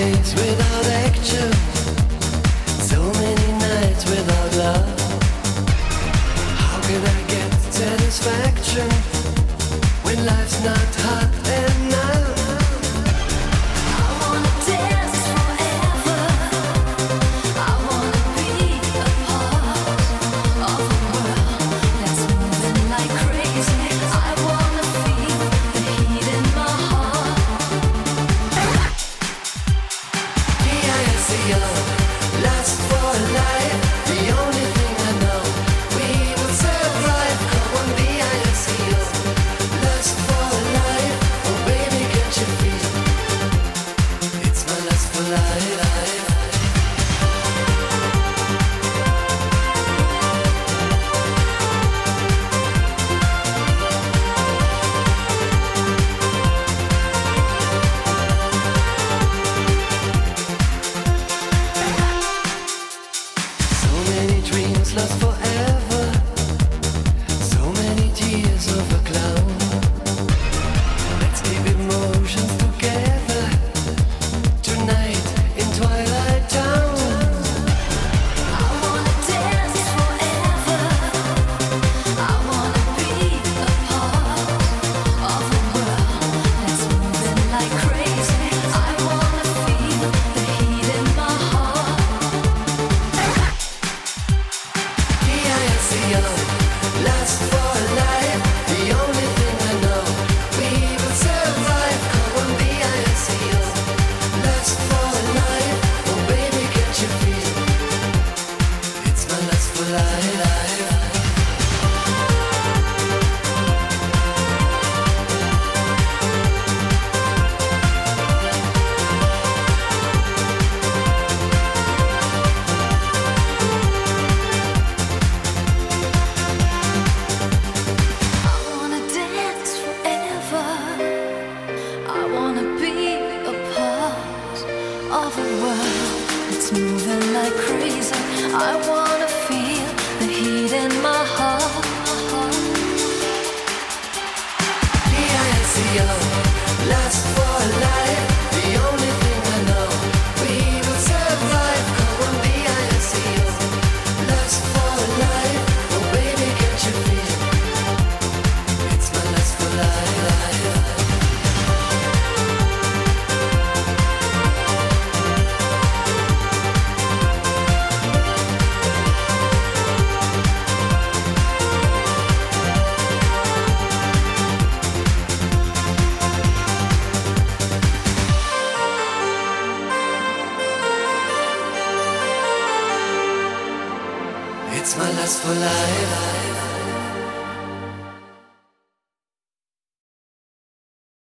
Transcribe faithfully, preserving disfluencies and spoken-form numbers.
days without action, so many nights without love. How can I get satisfaction when life's not hot enough? I wanna dance forever, I wanna be a part of a world that's moving like crazy. I wanna feel the heat in my heart. D I S C O, lust for life, the only thing I know. We will survive, come on D I S C O, lust for life, oh baby can't you feel? It's my lust for life. So many dreams last forever, so many tears of a clown. Let's keep emotions together tonight in Twilight Town. I wanna dance forever, I wanna be a part of a world that's moving like crazy. I wanna feel the heat in my heart. D I S C O, lust for life, the only thing I know. We will survive, come on D I S C O, lust for life, oh baby can't you feel? It's my lust for life. I wanna dance forever, I wanna be a part of a world that's moving like crazy. I wanna feel the heat in my heart. D I S C O, lust for life, the only thing I know. We will survive, come on D I S C O, lust for life, oh baby can't you feel? It's my lust for life. It's my lust for life.